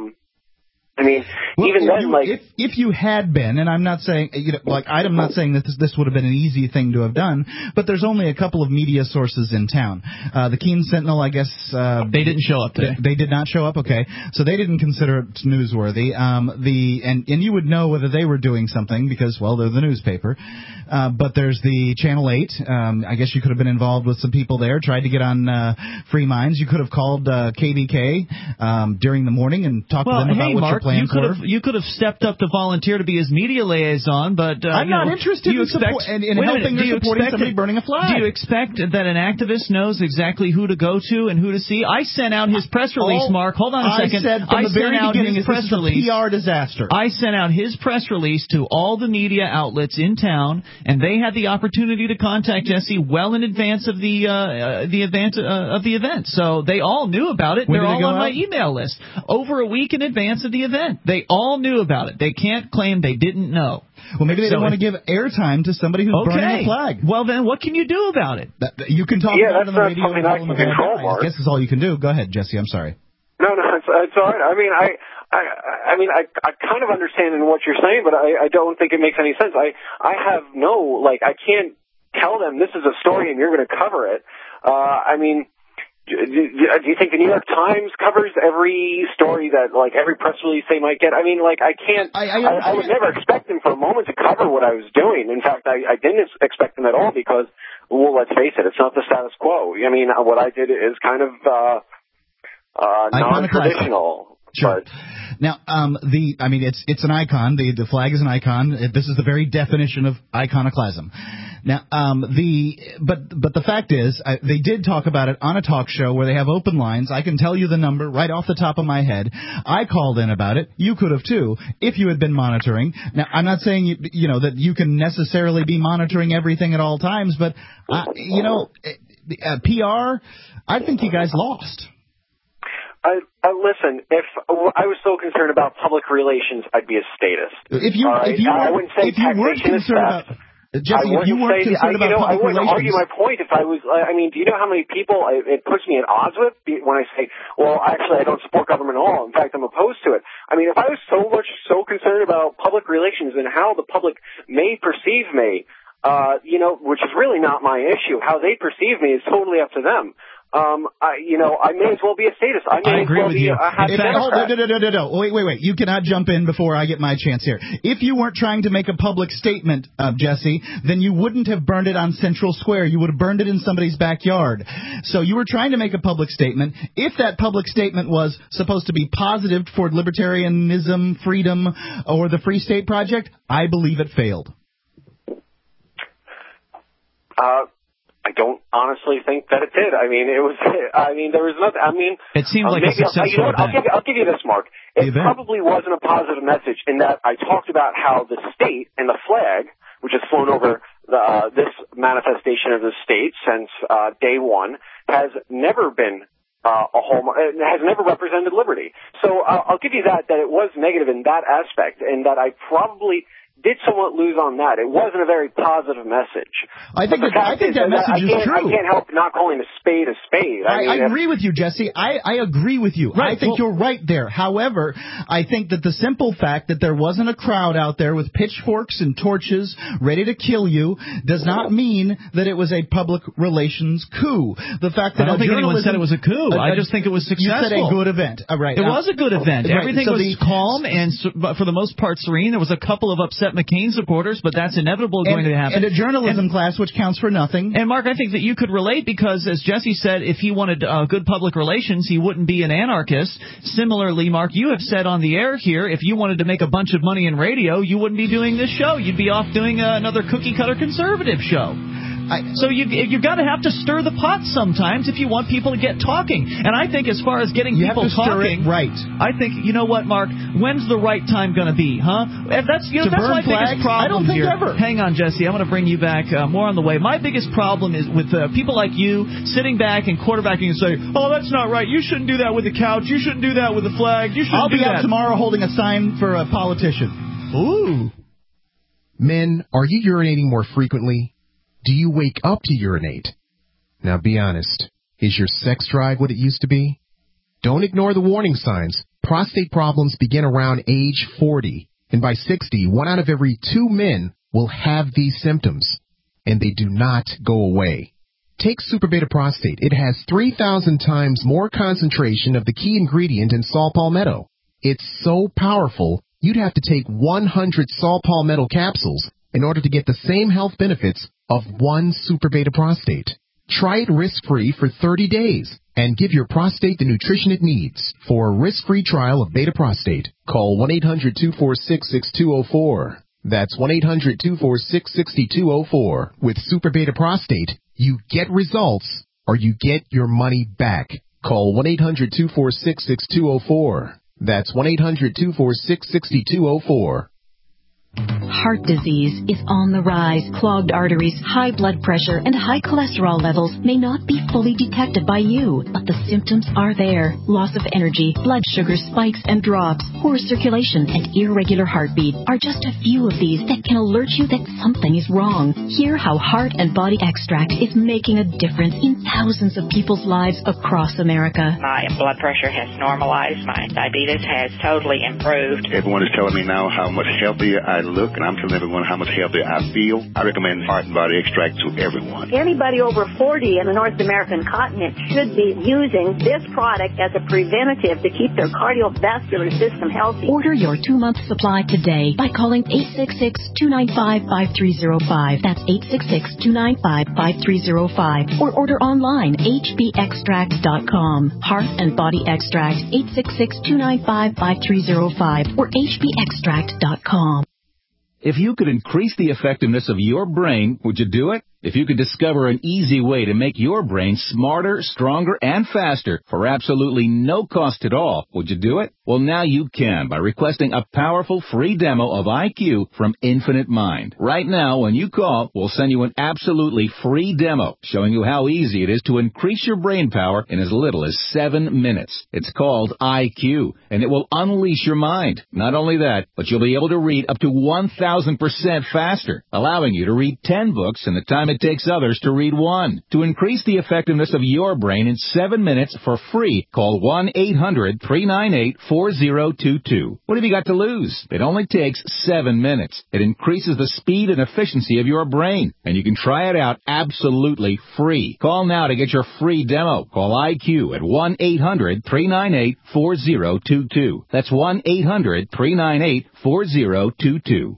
If you had been, and I'm not saying, I'm not saying that this would have been an easy thing to have done, but there's only a couple of media sources in town. The Keene Sentinel, I guess, they didn't show up today. They did not show up. Okay, so they didn't consider it newsworthy. And you would know whether they were doing something because, well, they're the newspaper. But there's the Channel 8. I guess you could have been involved with some people there. Tried to get on Free Minds. You could have called KBK during the morning and talked to them about what your plans were. You could have stepped up to volunteer to be his media liaison, but I'm not interested in helping or supporting somebody burning a flag. Do you expect that an activist knows exactly who to go to and who to see? I sent out his press release, Mark. Hold on a second. I said from the very beginning this is a PR disaster. I sent out his press release to all the media outlets in town, and they had the opportunity to contact Jesse well in advance of the event. So they all knew about it. They're all on my email list over a week in advance of the event. event. They all knew about it. They can't claim they didn't know. Well, maybe they don't want to give airtime to somebody who's burning a flag. Well, then what can you do about it? You can talk about it on the radio. Something I can control, Mark. I guess that's all you can do. Go ahead, Jesse. I'm sorry. No, it's all right. I mean, I kind of understand in what you're saying, but I don't think it makes any sense. I have I can't tell them this is a story and you're going to cover it. I mean, do you think the New York Times covers every story that, every press release they might get? I mean, I can't, I would never expect them for a moment to cover what I was doing. In fact, I didn't expect them at all because, well, let's face it, it's not the status quo. I mean, what I did is kind of, non-traditional. Sure. Now, it's an icon. The flag is an icon. This is the very definition of iconoclasm. Now, but the fact is, they did talk about it on a talk show where they have open lines. I can tell you the number right off the top of my head. I called in about it. You could have too, if you had been monitoring. Now, I'm not saying that you can necessarily be monitoring everything at all times, but PR, I think you guys lost. Listen, if I was so concerned about public relations, I'd be a statist. I wouldn't say taxation is theft. Jesse, if you weren't concerned about public relations, I wouldn't argue my point if I was. I mean, do you know how many people it puts me at odds with when I say, well, actually, I don't support government at all. In fact, I'm opposed to it. I mean, if I was so concerned about public relations and how the public may perceive me, which is really not my issue. How they perceive me is totally up to them. I may as well be a statist. I agree with you. No. Wait. You cannot jump in before I get my chance here. If you weren't trying to make a public statement, Jesse, then you wouldn't have burned it on Central Square. You would have burned it in somebody's backyard. So you were trying to make a public statement. If that public statement was supposed to be positive toward libertarianism, freedom, or the Free State Project, I believe it failed. I don't honestly think that it did. I mean, there was nothing. I mean, it seemed like a successful event. I'll give you this, Mark. It probably wasn't a positive message in that I talked about how the state and the flag, which has flown over this manifestation of the state since day one, has never been has never represented liberty. So I'll give you that it was negative in that aspect, and that I probably did somewhat lose on that. It wasn't a very positive message. I think that message is true. I can't help not calling a spade a spade. I agree with you, Jesse. I agree with you. Right. I think you're right there. However, I think that the simple fact that there wasn't a crowd out there with pitchforks and torches ready to kill you does not mean that it was a public relations coup. The fact that I don't think anyone said it was a coup. I just think it was successful. You said a good event. Right. It was a good event. Right. Everything was calm and for the most part serene. There was a couple of upset McCain supporters, but that's inevitable going to happen. And a journalism class, which counts for nothing. And Mark, I think that you could relate because, as Jesse said, if he wanted good public relations, he wouldn't be an anarchist. Similarly, Mark, you have said on the air here, if you wanted to make a bunch of money in radio, you wouldn't be doing this show. You'd be off doing another cookie-cutter conservative show. So you've got to have to stir the pot sometimes if you want people to get talking. And I think as far as getting people talking, right? I think, you know what, Mark? When's the right time going to be, huh? That's my biggest problem. I don't think here. Ever. Hang on, Jesse. I'm going to bring you back more on the way. My biggest problem is with people like you sitting back and quarterbacking and saying, "Oh, that's not right. You shouldn't do that with the couch. You shouldn't do that with the flag. You shouldn't do that." I'll be out tomorrow holding a sign for a politician. Ooh. Men, are you urinating more frequently? Do you wake up to urinate? Now be honest. Is your sex drive what it used to be? Don't ignore the warning signs. Prostate problems begin around age 40. And by 60, 1 out of every 2 men will have these symptoms. And they do not go away. Take Super Beta Prostate. It has 3,000 times more concentration of the key ingredient in saw palmetto. It's so powerful, you'd have to take 100 saw palmetto capsules in order to get the same health benefits of 1 Super Beta Prostate. Try it risk-free for 30 days and give your prostate the nutrition it needs. For a risk-free trial of Beta Prostate, call 1-800-246-6204. That's 1-800-246-6204. With Super Beta Prostate, you get results or you get your money back. Call 1-800-246-6204. That's 1-800-246-6204. Heart disease is on the rise. Clogged arteries, high blood pressure, and high cholesterol levels may not be fully detected by you, but the symptoms are there. Loss of energy, blood sugar spikes and drops, poor circulation, and irregular heartbeat are just a few of these that can alert you that something is wrong. Hear how Heart and Body Extract is making a difference in thousands of people's lives across America. My blood pressure has normalized. My diabetes has totally improved. Everyone is telling me now how much healthier I look, and I'm telling everyone how much healthier I feel. I recommend Heart and Body Extract to everyone. Anybody over 40 in the North American continent should be using this product as a preventative to keep their cardiovascular system healthy. Order your 2-month supply today by calling 866-295-5305. That's 866-295-5305. Or order online, hbextract.com. Heart and Body Extract, 866-295-5305 or hbextract.com. If you could increase the effectiveness of your brain, would you do it? If you could discover an easy way to make your brain smarter, stronger, and faster for absolutely no cost at all, would you do it? Well, now you can by requesting a powerful free demo of IQ from Infinite Mind. Right now, when you call, we'll send you an absolutely free demo showing you how easy it is to increase your brain power in as little as 7 minutes. It's called IQ, and it will unleash your mind. Not only that, but you'll be able to read up to 1,000% faster, allowing you to read 10 books in the time it takes others to read 1. To increase the effectiveness of your brain in 7 minutes for free, call 1-800-398-4022. What have you got to lose? It only takes 7 minutes. It increases the speed and efficiency of your brain, and you can try it out absolutely free. Call now to get your free demo. Call IQ at 1-800-398-4022. That's 1-800-398-4022.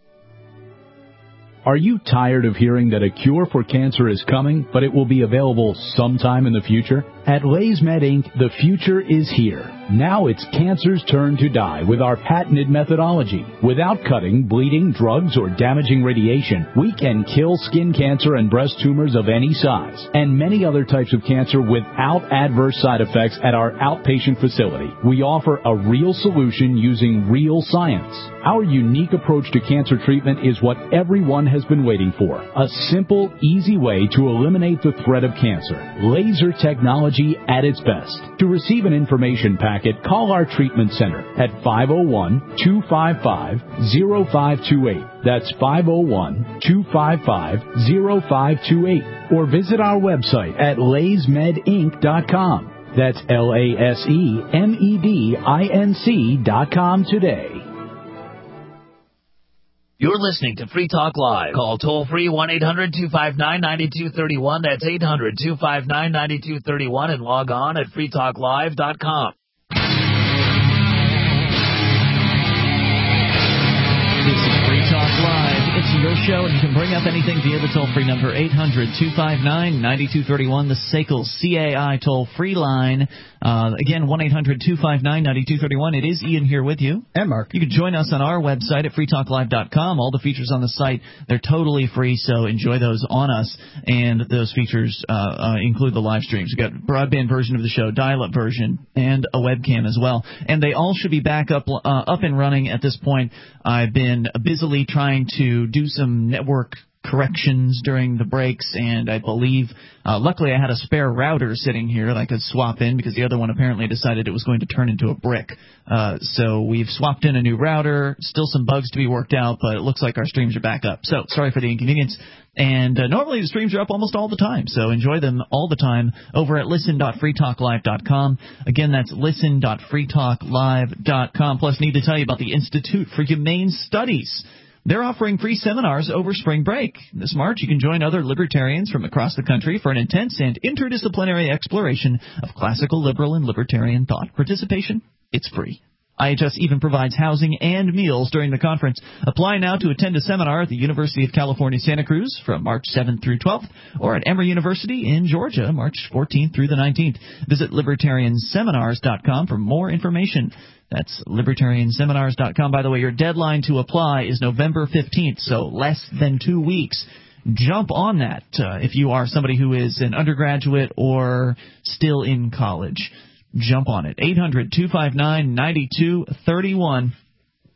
Are you tired of hearing that a cure for cancer is coming, but it will be available sometime in the future? At Lay's Med Inc., the future is here. Now it's cancer's turn to die with our patented methodology. Without cutting, bleeding, drugs, or damaging radiation, we can kill skin cancer and breast tumors of any size, and many other types of cancer without adverse side effects at our outpatient facility. We offer a real solution using real science. Our unique approach to cancer treatment is what everyone has been waiting for. A simple, easy way to eliminate the threat of cancer. Laser technology at its best. To receive an information packet, call our treatment center at 501-255-0528. That's 501-255-0528. Or visit our website at laysmedinc.com. That's LASEMEDINC.com today. You're listening to Free Talk Live. Call toll-free 1-800-259-9231. That's 800-259-9231. And log on at freetalklive.com. This is Free Talk Live. It's your show, and you can bring up anything via the toll-free number 800-259-9231, the SACL CAI toll-free line. Again, 1-800-259-9231. It is Ian here with you. And Mark. You can join us on our website at freetalklive.com. All the features on the site, they're totally free, so enjoy those on us. And those features include the live streams. We've got a broadband version of the show, dial-up version, and a webcam as well. And they all should be back up and running at this point. I've been busily trying to do some network corrections during the breaks, and I believe, luckily I had a spare router sitting here that I could swap in because the other one apparently decided it was going to turn into a brick. So we've swapped in a new router, still some bugs to be worked out, but it looks like our streams are back up. So sorry for the inconvenience. And normally the streams are up almost all the time, so enjoy them all the time over at listen.freetalklive.com. Again, that's listen.freetalklive.com. Plus, need to tell you about the Institute for Humane Studies. They're offering free seminars over spring break. This March, you can join other libertarians from across the country for an intense and interdisciplinary exploration of classical liberal and libertarian thought. Participation? It's free. IHS even provides housing and meals during the conference. Apply now to attend a seminar at the University of California, Santa Cruz from March 7th through 12th, or at Emory University in Georgia, March 14th through the 19th. Visit libertarianseminars.com for more information. That's libertarianseminars.com. By the way, your deadline to apply is November 15th, so less than 2 weeks. Jump on that if you are somebody who is an undergraduate or still in college. Jump on it. 800-259-9231.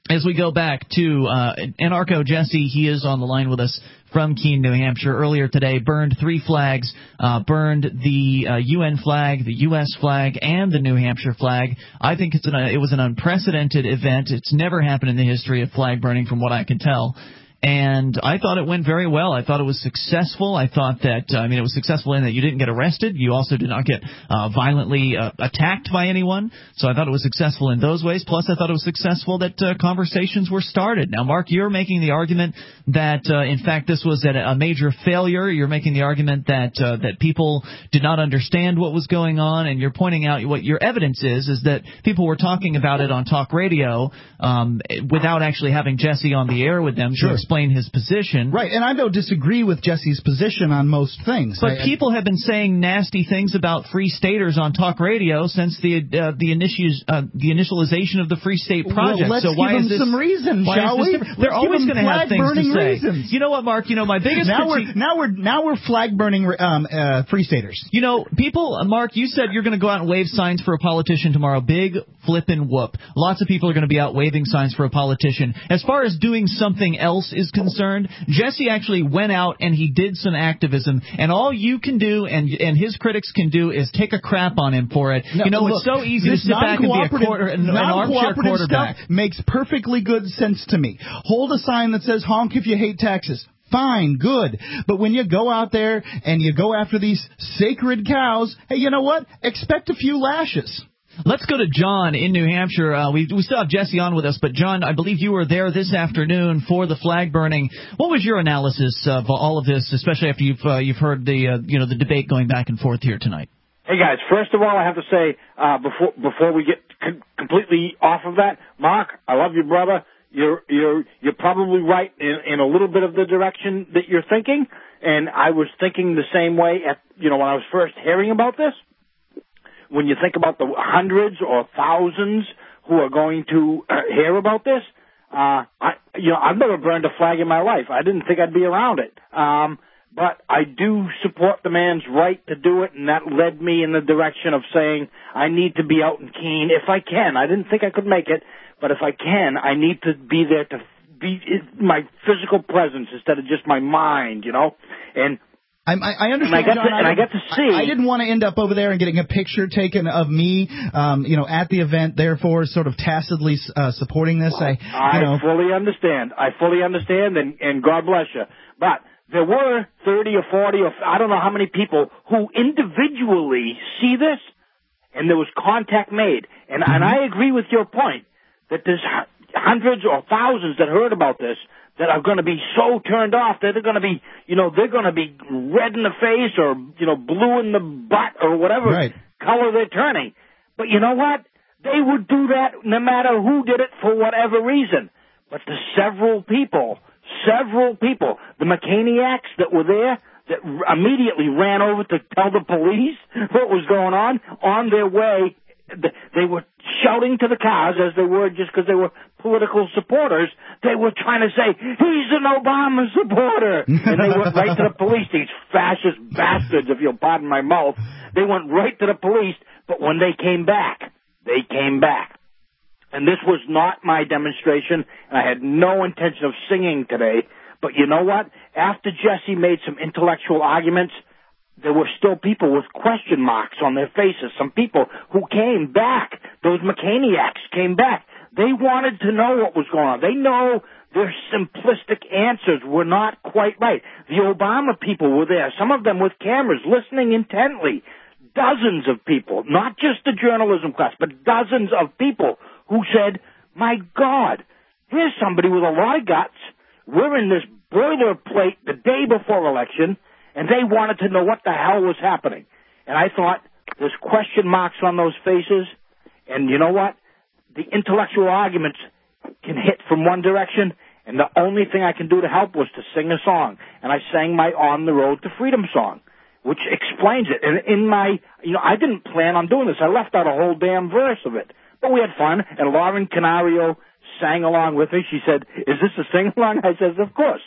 As we go back to Anarcho Jesse, he is on the line with us from Keene, New Hampshire. Earlier today, burned 3 flags, burned the UN flag, the U.S. flag, and the New Hampshire flag. I think it was an unprecedented event. It's never happened in the history of flag burning, from what I can tell. And I thought it went very well. I thought it was successful. I thought that, it was successful in that you didn't get arrested. You also did not get violently attacked by anyone. So I thought it was successful in those ways. Plus, I thought it was successful that conversations were started. Now, Mark, you're making the argument that, in fact, this was a major failure. You're making the argument that people did not understand what was going on, and you're pointing out what your evidence is that people were talking about it on talk radio without actually having Jesse on the air with them to explain his position. Right, and I don't disagree with Jesse's position on most things. But people have been saying nasty things about Free Staters on talk radio since the initialization of the Free State Project. Well, let's give them some reasons, shall we? They're always going to have things to say. Reasons. You know what, Mark? My biggest critique... Now we're flag burning Free Staters. People, Mark, you said you're going to go out and wave signs for a politician tomorrow. Big flippin' whoop. Lots of people are going to be out waving signs for a politician. As far as doing something else is concerned, Jesse actually went out and he did some activism, and all you can do and his critics can do is take a crap on him for it. Look, it's so easy to sit back and be an armchair quarterback. Stuff makes perfectly good sense to me. Hold a sign that says honk if you hate Texas. Fine, good. But when you go out there and you go after these sacred cows, hey, you know what? Expect a few lashes. Let's go to John in New Hampshire. We still have Jesse on with us, but John, I believe you were there this afternoon for the flag burning. What was your analysis of all of this, especially after you've heard the debate going back and forth here tonight? Hey guys, first of all, I have to say before we get completely off of that, Mark, I love you, brother. You're probably right in a little bit of the direction that you're thinking, and I was thinking the same way when I was first hearing about this. When you think about the hundreds or thousands who are going to hear about this, I've never burned a flag in my life. I didn't think I'd be around it. But I do support the man's right to do it, and that led me in the direction of saying I need to be out in Keene if I can. I didn't think I could make it, but if I can, I need to be there to be my physical presence instead of just my mind, And I understand, John. I get to see. I didn't want to end up over there and getting a picture taken of me, at the event. Therefore, sort of tacitly supporting this. I fully understand. And God bless you. But there were 30 or 40 or I don't know how many people who individually see this, and there was contact made. And I agree with your point that there's hundreds or thousands that heard about this that are going to be so turned off that they're going to be, they're going to be red in the face or, blue in the butt or whatever color they're turning. But you know what? They would do that no matter who did it for whatever reason. But the several people, the McCaniacs that were there, that immediately ran over to tell the police what was going on their way. They were shouting to the cars as they were just because they were political supporters. They were trying to say, he's an Obama supporter. And they went right to the police, these fascist bastards, if you'll pardon my mouth. They went right to the police, but when they came back. And this was not my demonstration, and I had no intention of singing today. But you know what? After Jesse made some intellectual arguments, there were still people with question marks on their faces. Some people who came back, those McCaniacs came back. They wanted to know what was going on. They know their simplistic answers were not quite right. The Obama people were there, some of them with cameras, listening intently. Dozens of people, not just the journalism class, but dozens of people who said, my God, here's somebody with a lot of guts. We're in this boilerplate the day before election, and they wanted to know what the hell was happening. And I thought, there's question marks on those faces, and you know what? The intellectual arguments can hit from one direction, and the only thing I can do to help was to sing a song. And I sang my On the Road to Freedom song, which explains it. And in my, I didn't plan on doing this. I left out a whole damn verse of it. But we had fun, and Lauren Canario sang along with me. She said, is this a sing-along? I said, of course.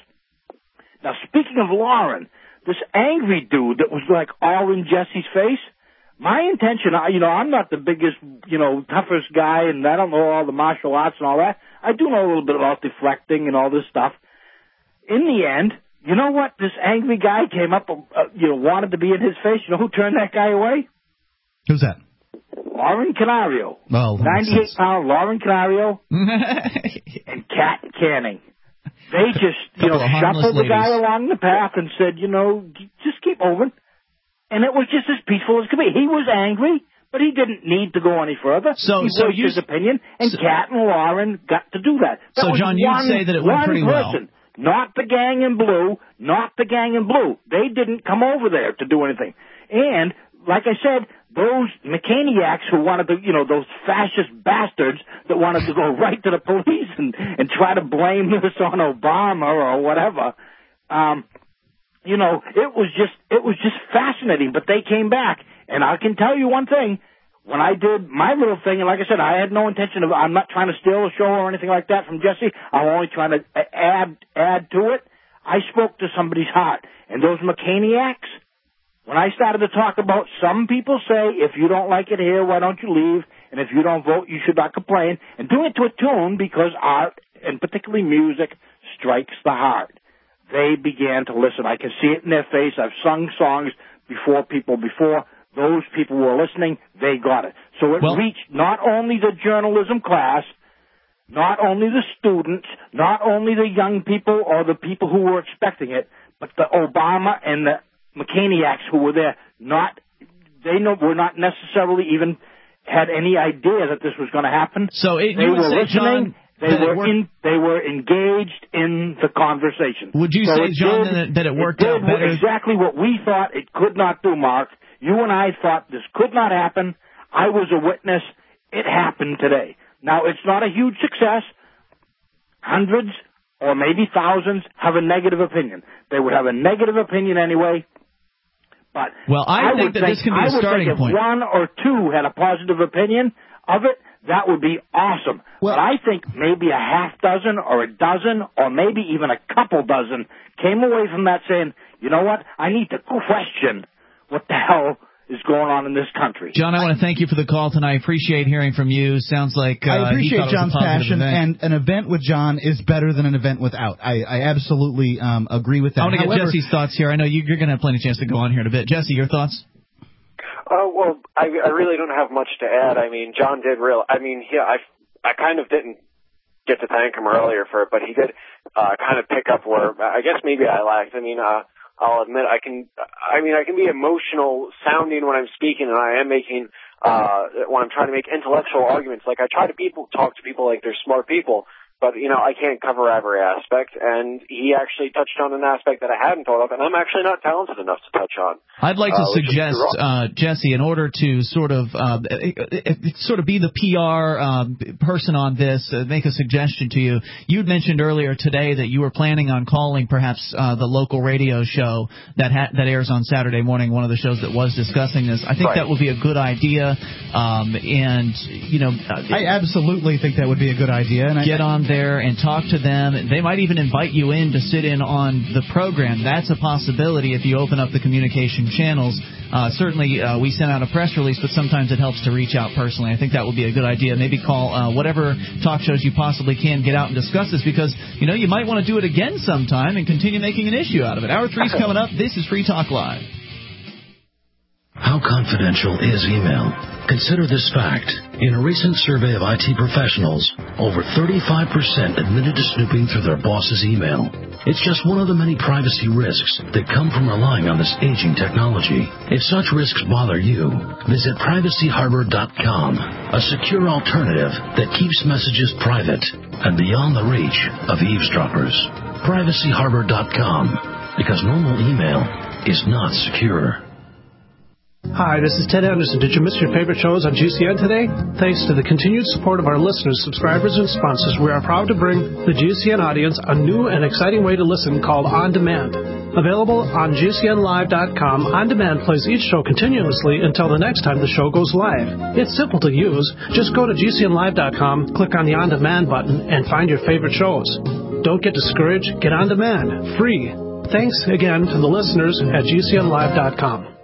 Now, speaking of Lauren, this angry dude that was like all in Jesse's face, My intention, I'm not the biggest, toughest guy, and I don't know all the martial arts and all that. I do know a little bit about deflecting and all this stuff. In the end, you know what? This angry guy came up, wanted to be in his face. You know who turned that guy away? Who's that? Lauren Canario. Well, 98-pound Lauren Canario and Kat Canning. They just, shuffled the guy along the path and said, just keep moving. And it was just as peaceful as could be. He was angry, but he didn't need to go any further. He voiced his opinion, and Kat and Lauren got to do that. So, John, you'd say that it went pretty well. Not the gang in blue. They didn't come over there to do anything. And, like I said, those McCaniacs who wanted to, those fascist bastards that wanted to go right to the police and try to blame this on Obama or whatever, it was just fascinating. But they came back, and I can tell you one thing. When I did my little thing, and like I said, I had no intention of, I'm not trying to steal a show or anything like that from Jesse. I'm only trying to add to it. I spoke to somebody's heart. And those McCaniacs, when I started to talk about, some people say, if you don't like it here, why don't you leave? And if you don't vote, you should not complain. And doing it to a tune, because art, and particularly music, strikes the heart. They began to listen. I can see it in their face. I've sung songs before. Those people were listening. They got it. So it reached not only the journalism class, not only the students, not only the young people or the people who were expecting it, but the Obama and the McCaniacs who were there. Were not necessarily even had any idea that this was going to happen. So they were listening. John, they were engaged in the conversation. Would you say, John, that it worked out better? Exactly what we thought it could not do, Mark. You and I thought this could not happen. I was a witness. It happened today. Now, it's not a huge success. Hundreds or maybe thousands have a negative opinion. They would have a negative opinion anyway. But I think that this can be a starting point. If one or two had a positive opinion of it, that would be awesome. But I think maybe a half dozen or a dozen or maybe even a couple dozen came away from that saying, you know what, I need to question what the hell is going on in this country. John, I want to thank you for the call tonight. I appreciate hearing from you. Sounds like I appreciate John's passion, event. And an event with John is better than an event without. I absolutely agree with that. I want to get Jesse's thoughts here. I know you're going to have plenty of chance to go on here in a bit. Jesse, your thoughts? Well, I really don't have much to add. I mean, John did I kind of didn't get to thank him earlier for it, but he did kind of pick up where I guess maybe I lacked. I mean, I'll admit I can be emotional sounding when I'm speaking, and I am making when I'm trying to make intellectual arguments. Like I try to talk to people like they're smart people, but I can't cover every aspect. And he actually touched on an aspect that I hadn't thought of, and I'm actually not talented enough to touch on. I'd like to suggest, Jesse, in order to sort of be the PR person on this, make a suggestion to you. You'd mentioned earlier today that you were planning on calling perhaps the local radio show that airs on Saturday morning, one of the shows that was discussing this. I think that would be a good idea, I absolutely think that would be a good idea. And get on there and talk to them. They might even invite you in to sit in on the program. That's a possibility if you open up the communication channels. Certainly, we send out a press release, but sometimes it helps to reach out personally. I think that would be a good idea. Maybe call whatever talk shows you possibly can, get out and discuss this, because, you might want to do it again sometime and continue making an issue out of it. Hour 3's coming up. This is Free Talk Live. How confidential is email? Consider this fact. In a recent survey of IT professionals, over 35% admitted to snooping through their boss's email. It's just one of the many privacy risks that come from relying on this aging technology. If such risks bother you, visit privacyharbor.com, a secure alternative that keeps messages private and beyond the reach of eavesdroppers. Privacyharbor.com, because normal email is not secure. Hi, this is Ted Anderson. Did you miss your favorite shows on GCN today? Thanks to the continued support of our listeners, subscribers, and sponsors, we are proud to bring the GCN audience a new and exciting way to listen called On Demand. Available on GCNlive.com, On Demand plays each show continuously until the next time the show goes live. It's simple to use. Just go to GCNlive.com, click on the On Demand button, and find your favorite shows. Don't get discouraged. Get On Demand. Free. Thanks again to the listeners at GCNlive.com.